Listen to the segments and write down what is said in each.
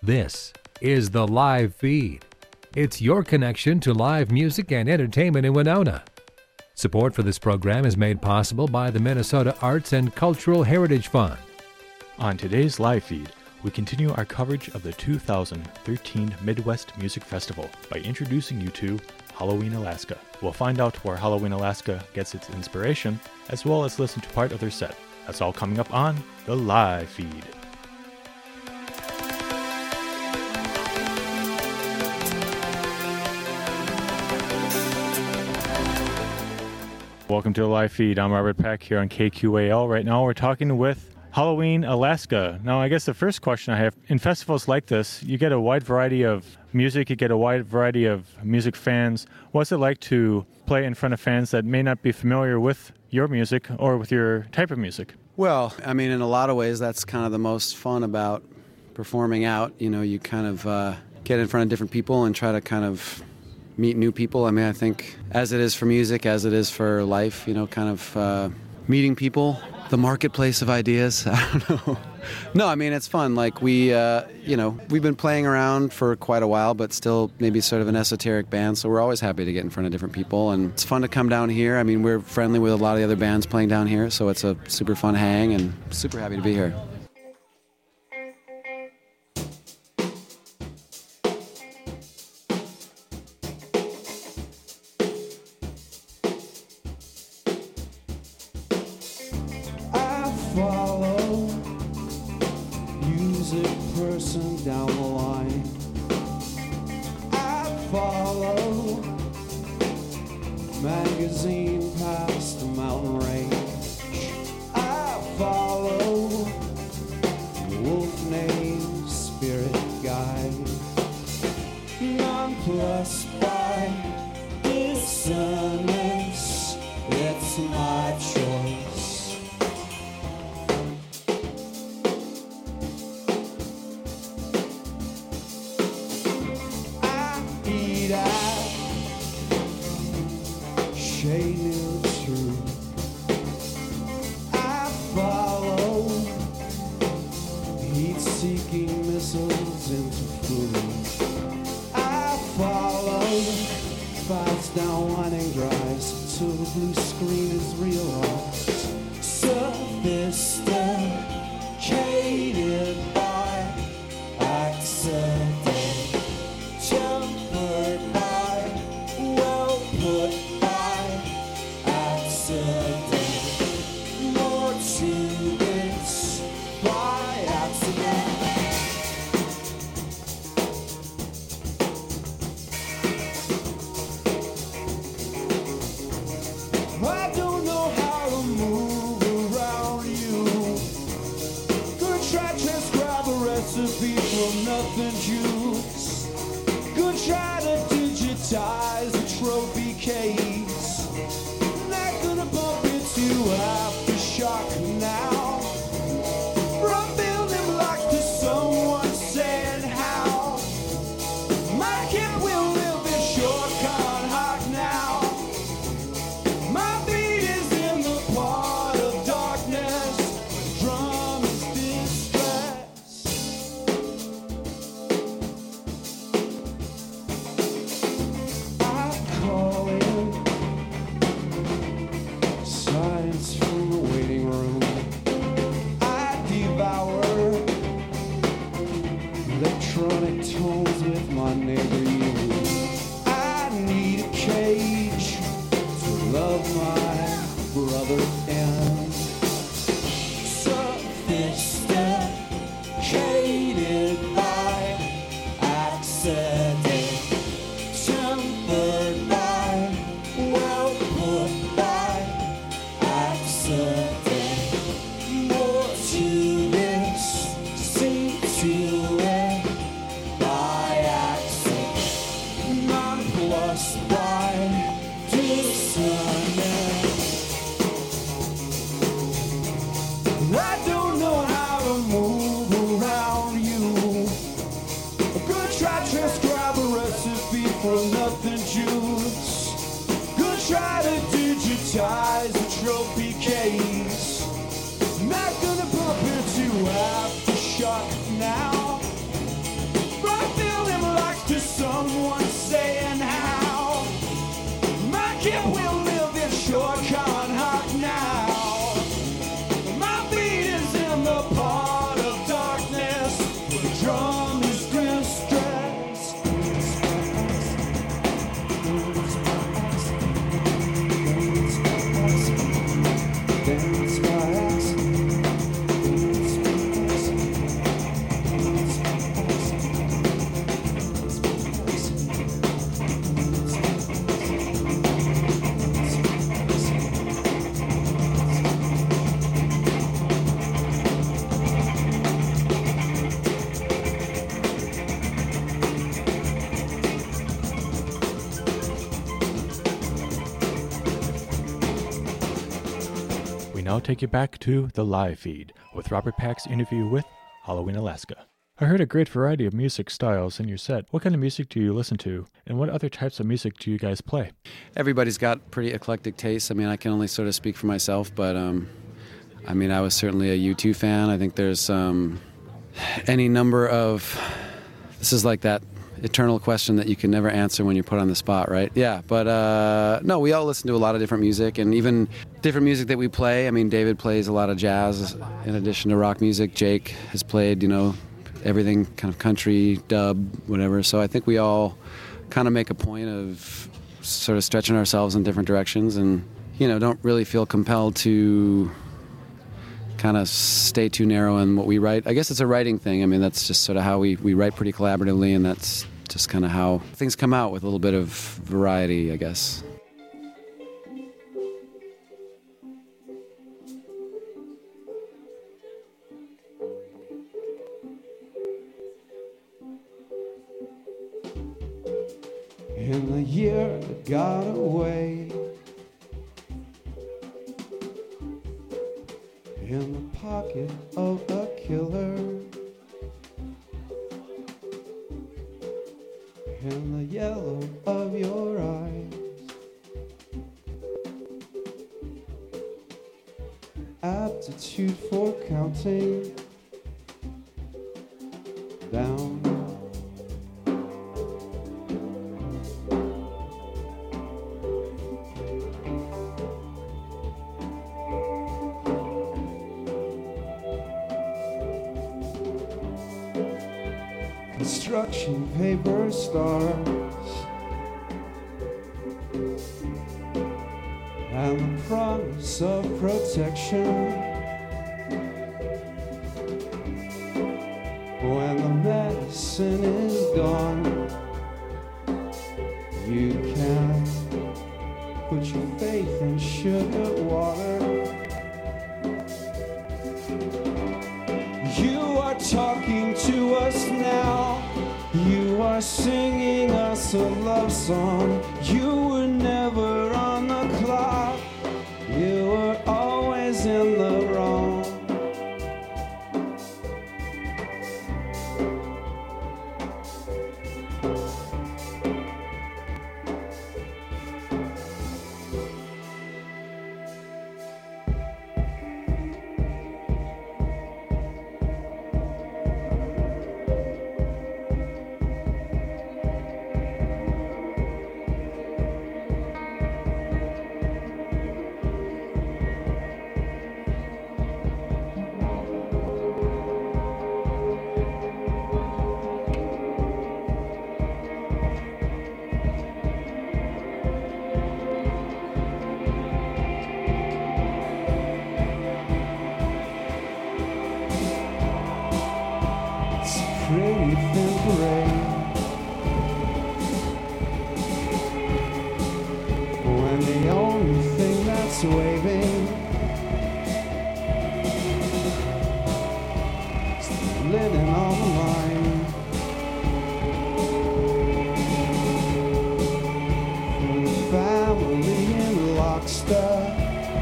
This is the live feed. It's your connection to live music and entertainment in Winona. Support for this program is made possible by the Minnesota Arts and Cultural Heritage Fund. On today's live feed, we continue our coverage of the 2013 Midwest Music Festival by introducing you to Halloween Alaska. We'll find out where Halloween Alaska gets its inspiration, as well as listen to part of their set. That's all coming up on the live feed. Welcome to the live feed. I'm Robert Peck here on KQAL. Right now we're talking with Halloween Alaska. Now, I guess the first question I have, in festivals like this, you get a wide variety of music, you get a wide variety of music fans. What's it like to play in front of fans that may not be familiar with your music or with your type of music? Well, I mean, in a lot of ways, that's kind of the most fun about performing out. You know, you kind of get in front of different people and try to kind of meet new people. I mean, I think as it is for music, as it is for life, you know, kind of meeting people, the marketplace of ideas. I don't know. No, I mean, it's fun. Like we've been playing around for quite a while, but still maybe sort of an esoteric band. So we're always happy to get in front of different people. And it's fun to come down here. I mean, we're friendly with a lot of the other bands playing down here. So it's a super fun hang and super happy to be here. Down the line, I follow magazine past the mountain range. I follow wolf named Spirit Guide, nonplussed by dissonance. It's my choice. Down winding drives till the blue screen is realized. Sophisticated by accident, tempered by, well put by accident, more to this by accident. I don't know how to move around you. Could try to transcribe a recipe from nothing juice. Could try to digitize a trophy case. Not gonna bump into aftershock now. From building blocks to someone saying how. My kid will live in short con hawk now. My beat is in the part of darkness. Drum is distress. I call in silence from the waiting room. I devour electronic tones with my neighbor you. I need a cage to love my brother in. Sophisticated by accident, tempered by, well put by accident, more to this, see to it by accident, nonplussed by dissonance. I don't know how to move around you. I could try to transcribe a recipe for nothing juice. Could try to digitize a trophy case. Not gonna bump into aftershock now. Now I'll take you back to the live feed with Robert Pack's interview with Halloween Alaska. I heard a great variety of music styles in your set. What kind of music do you listen to, and what other types of music do you guys play? Everybody's got pretty eclectic tastes. I mean, I can only sort of speak for myself, but I mean, I was certainly a U2 fan. I think there's any number of... This is like that eternal question that you can never answer when you're put on the spot, right? Yeah, but no, we all listen to a lot of different music, and even different music that we play. I mean, David plays a lot of jazz in addition to rock music. Jake has played, everything kind of country, dub, whatever. So I think we all kind of make a point of sort of stretching ourselves in different directions and, don't really feel compelled to kind of stay too narrow in what we write. I guess it's a writing thing. I mean, that's just sort of how we write pretty collaboratively, and that's just kind of how things come out with a little bit of variety, I guess. In the year that got away, in the pocket of a killer, in the yellow of your eyes, aptitude for counting down. Construction paper stars and the promise of protection. When the medicine is gone, you can put your faith in sugar water. You are talking to us now. You are singing us a love song. You were never on the clock. You were always in the wrong. Pretty thin parade when the only thing that's waving is the linen on the line. From the family in lockstep,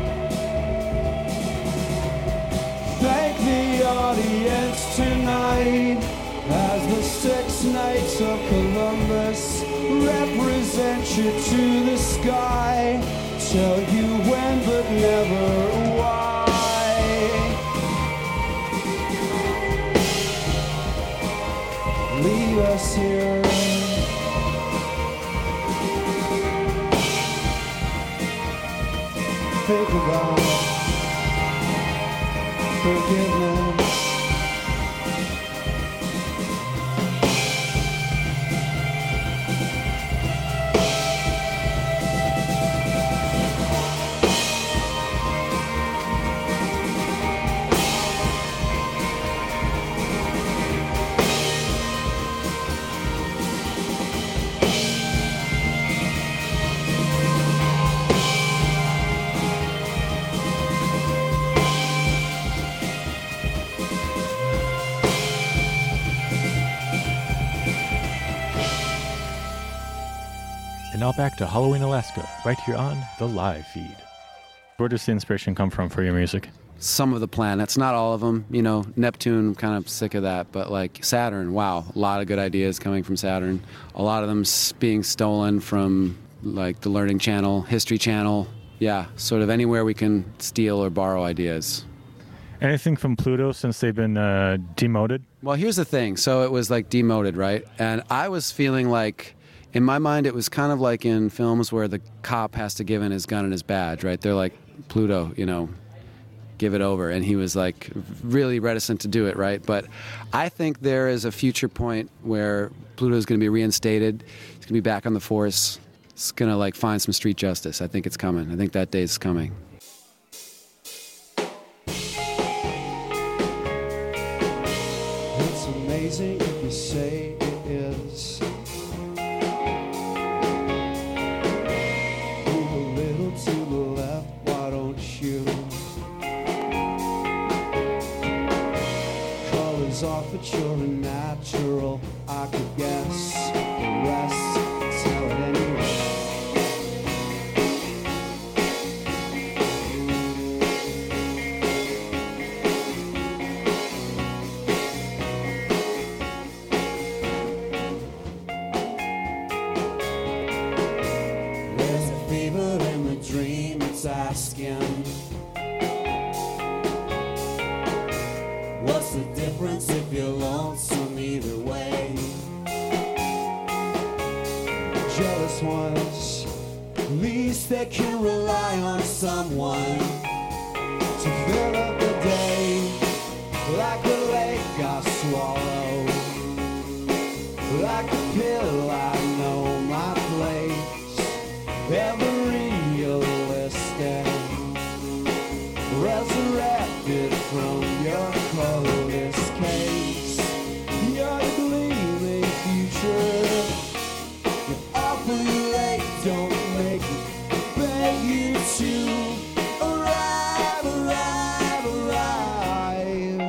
thank the audience tonight. As the 6 Knights of Columbus represent you to the sky, tell you when but never why. Leave us here. Think about forgiveness. And now back to Halloween Alaska, right here on the live feed. Where does the inspiration come from for your music? Some of the planets, not all of them. You know, Neptune, I'm kind of sick of that. But like Saturn, wow, a lot of good ideas coming from Saturn. A lot of them being stolen from like the Learning Channel, History Channel. Yeah, sort of anywhere we can steal or borrow ideas. Anything from Pluto since they've been demoted? Well, here's the thing. So it was like demoted, right? And I was feeling like, in my mind, it was kind of like in films where the cop has to give in his gun and his badge, right? They're like, Pluto, you know, give it over. And he was like really reticent to do it, right? But I think there is a future point where Pluto is going to be reinstated. He's going to be back on the force. It's going to like find some street justice. I think it's coming. I think that day is coming. It's amazing if you say it is. Move a little to the left, why don't you? Colors off, but you're a natural, I could guess. The rest, tell it anyway. Asking, what's the difference if you're lonesome either way? Jealous ones, at least they can rely on someone to fill up the day, like a lake I swallow, like a pill I know my place. Ever realistic, resurrected from your coldest case. You're the gleaming future. You're awfully late, don't make me beg you to arrive, arrive, arrive.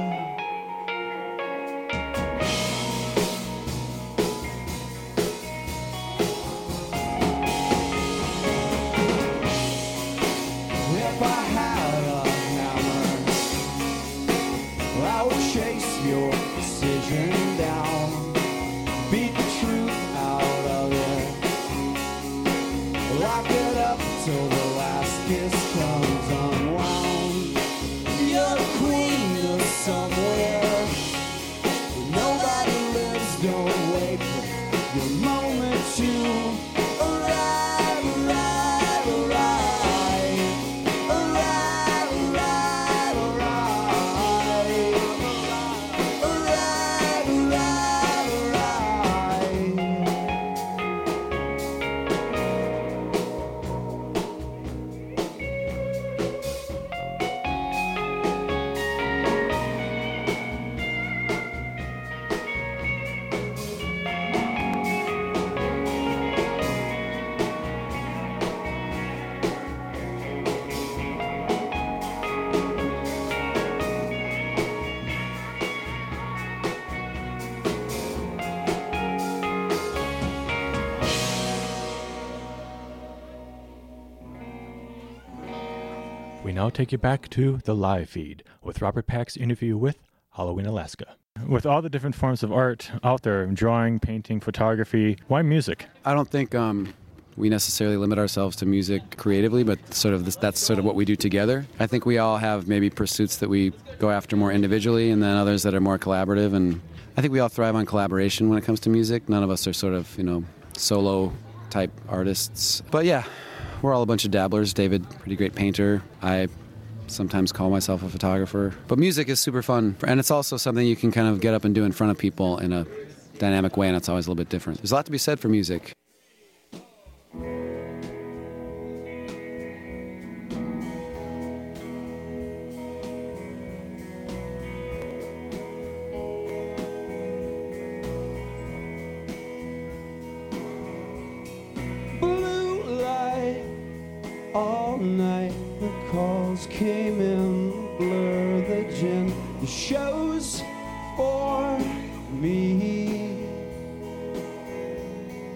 If I had a hammer, I would chase your decision down, beat the truth out of it, lock it up till the last kiss comes unwound. You're the queen of somewhere where nobody lives, don't wait for your moment to arrive, arrive, arrive, arrive, arrive, arrive, arrive, arrive, arrive. We now take you back to the live feed with Robert Pack's interview with Halloween Alaska. With all the different forms of art out there, drawing, painting, photography, why music? I don't think we necessarily limit ourselves to music creatively, but that's sort of what we do together. I think we all have maybe pursuits that we go after more individually, and then others that are more collaborative. And I think we all thrive on collaboration when it comes to music. None of us are sort of, solo type artists. But yeah, we're all a bunch of dabblers. David, pretty great painter. I sometimes call myself a photographer. But music is super fun, and it's also something you can kind of get up and do in front of people in a dynamic way, and it's always a little bit different. There's a lot to be said for music. Blue light all night, the calls came in, blur the gin, the shows for me.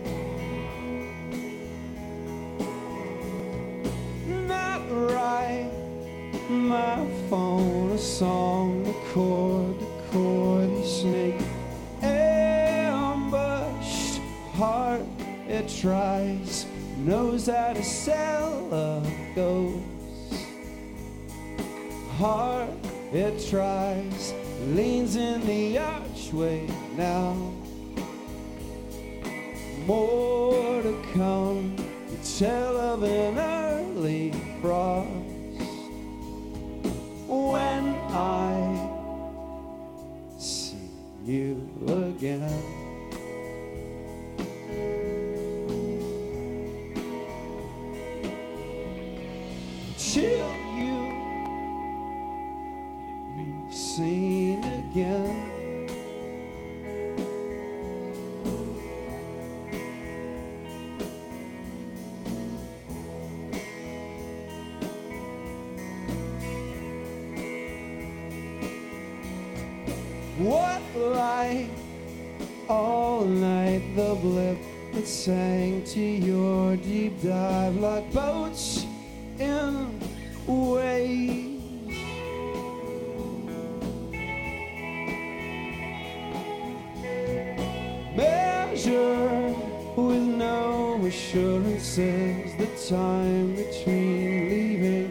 Not right, song, the chord, the snake. Ambushed heart, it tries, knows how to sell a ghost. Heart, it tries, leans in the archway now. More to come, you tell of an early frost. When I see you again, till you be seen again. What light all night, the blip that sang to your deep dive like boats in waves. Measure with no assurances the time between leaving,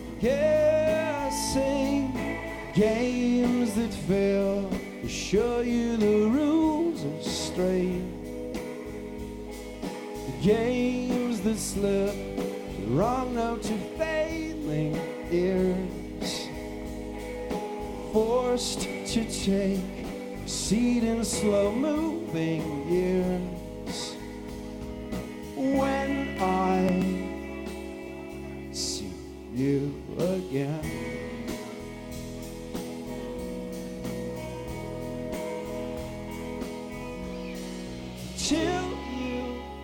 guessing games that fail to show you the rules are straight. The games that slip, the wrong note to failing ears. Forced to take a seat in slow-moving years. When I see you again, till you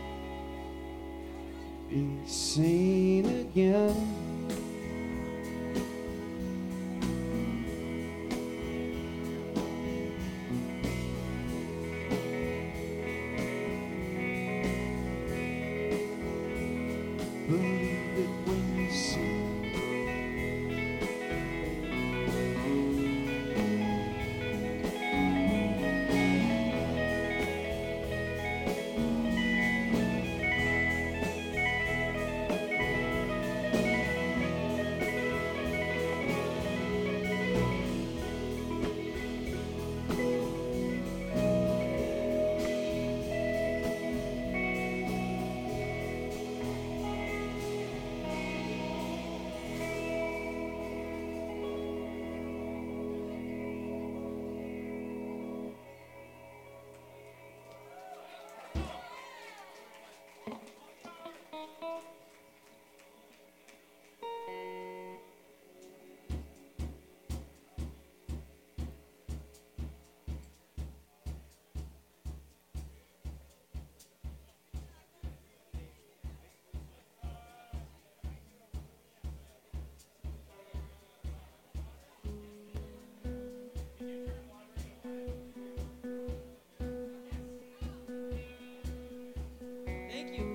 be seen again. Believe it when you see it. Thank you.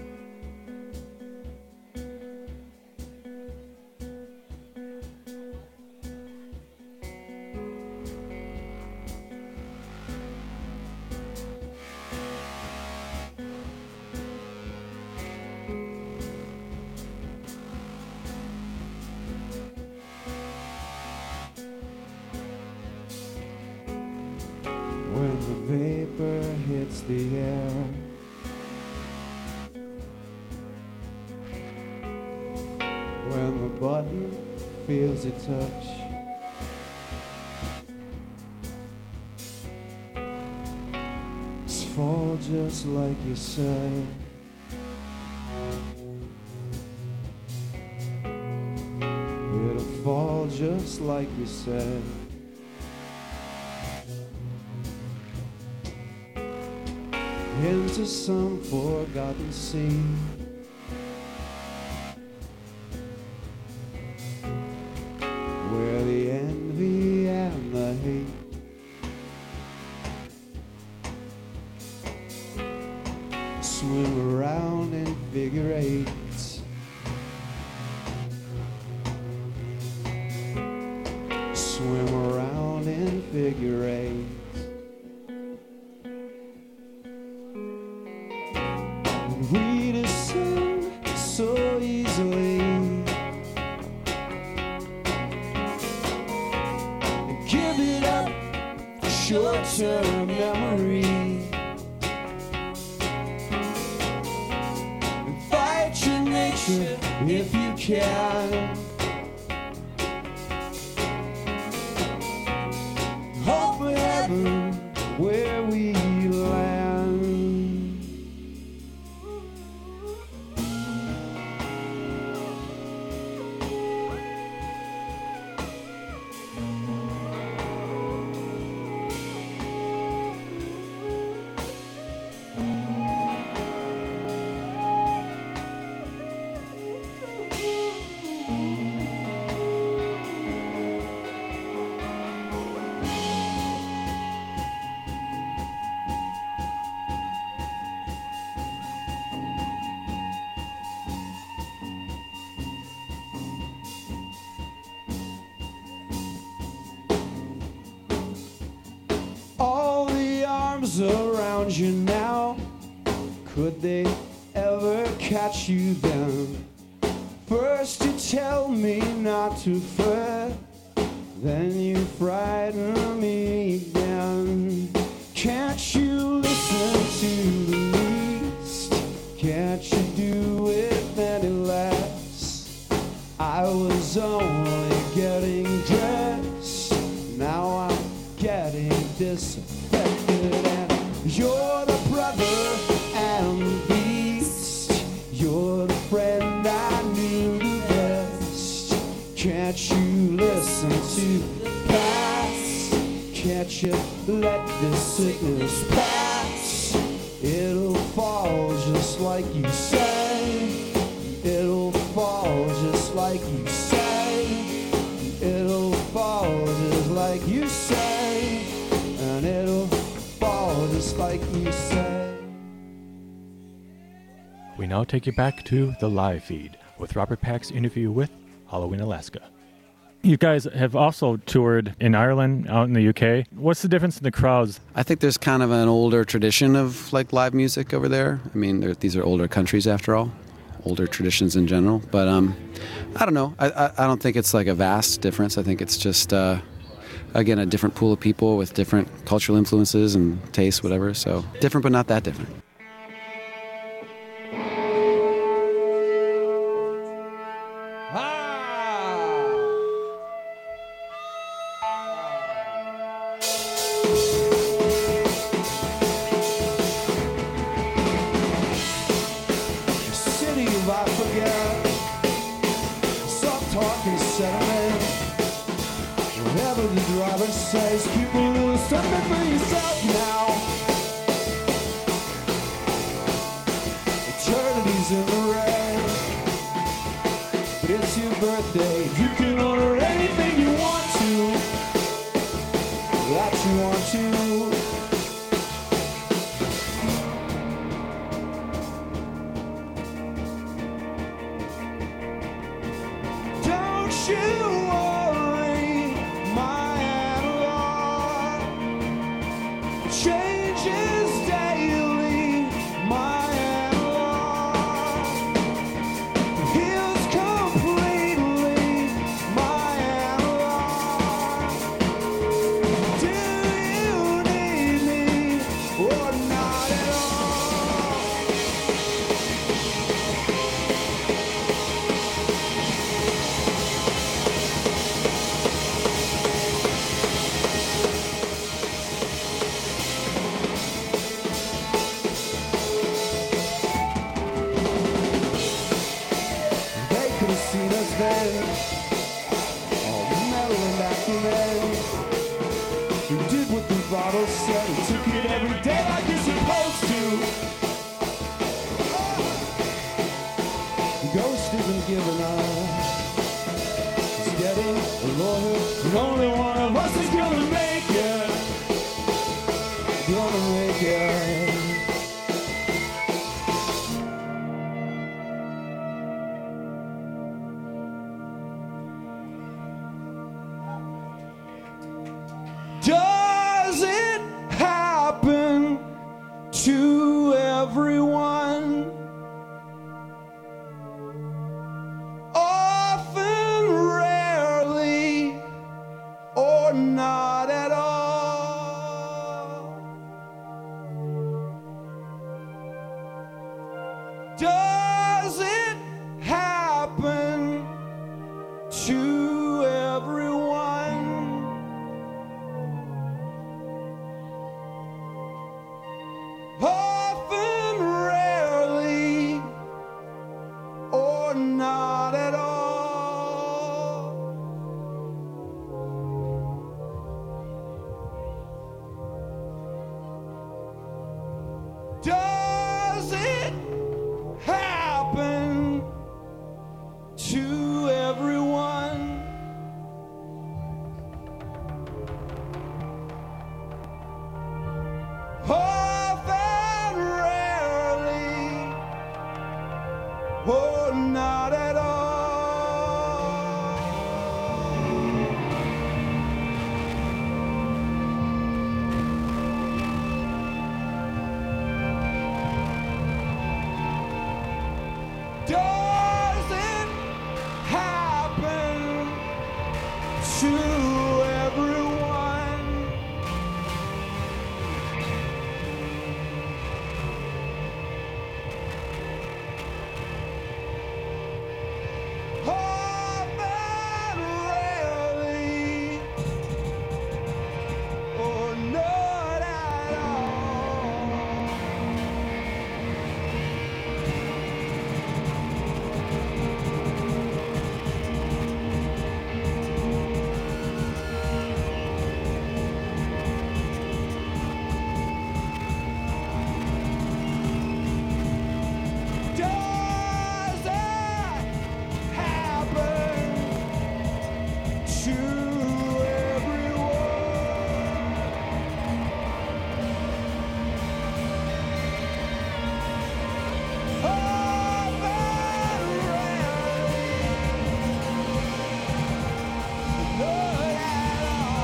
When the vapor hits the air, when the button feels a touch, it's fall just like you said. It'll fall just like you said. Into some forgotten sea, where the envy and the hate swim around in figure eights. swim around in figure eights. And we descend so easily and give it up for short-term memory. And fight your nature if you can. Hope for heaven where we land. All the arms around you now, could they ever catch you then? First you tell me not to fret, then you frighten me again. Can't you listen to the least? Can't you do it any less? I was only getting dressed, now I'm getting disaffected, and you're the brother and the beast. You're the friend I knew the best. Can't you listen to the past? Can't you let this sickness pass? It'll fall just like you say. It'll fall just like you say. It'll fall just like you say. And it'll fall just like you say. We now take you back to the live feed with Robert Pack's interview with Halloween Alaska. You guys have also toured in Ireland, out in the UK. What's the difference in the crowds? I think there's kind of an older tradition of like live music over there. I mean, these are older countries after all, older traditions in general. But I don't know. I don't think it's like a vast difference. I think it's just again a different pool of people with different cultural influences and tastes, whatever. So different, but not that different. City of I forget. Stop talking sentiment. Whatever the driver says, keep a little something for yourself now. Eternity's in the red, but it's your birthday. You can order anything you want to, that you want to. Don't you worry, my analog changes daily. My analog heals completely. My analog. Do you need me or not at all? They could have seen us then, all mellow and acting then. We did what the bottle said, we took it every day like you're supposed to. The ghost isn't giving up, it's getting a lawyer, and only one of us is gonna make it. Gonna make it. Does it happen to everyone? Often, rarely, or not at all. Does it happen to everyone? Often, rarely, or not at all. Does it happen to everyone? Often, rarely, or not at all. Does it happen to everyone? Often, rarely, or not at all. Does it happen to everyone? Often, rarely, not at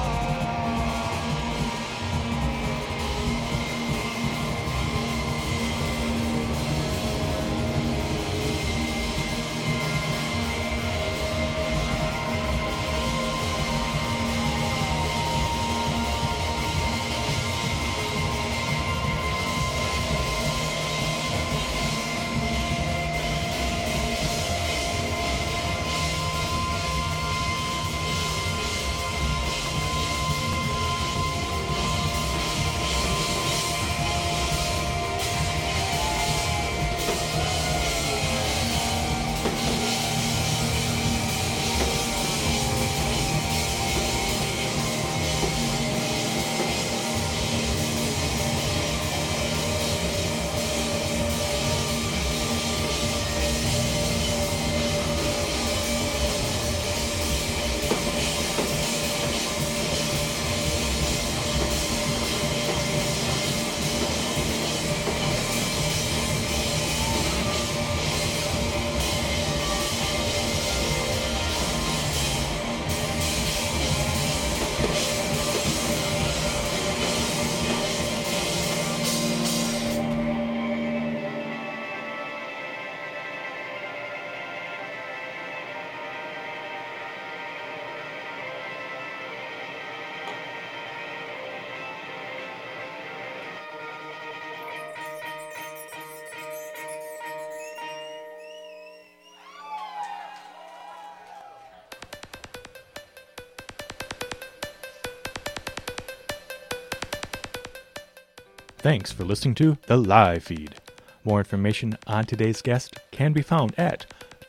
Thanks for listening to the live feed. More information on today's guest can be found at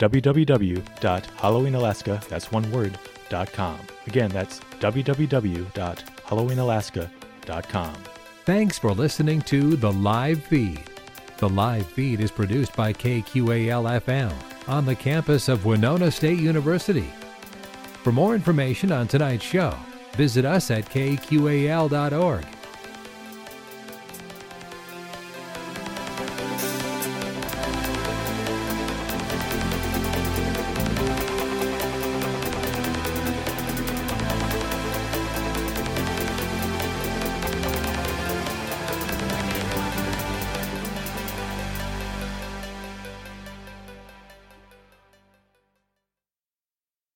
www.halloweenalaska.com. Again, that's www.halloweenalaska.com. Thanks for listening to The Live Feed. The Live Feed is produced by KQAL-FM on the campus of Winona State University. For more information on tonight's show, visit us at kqal.org.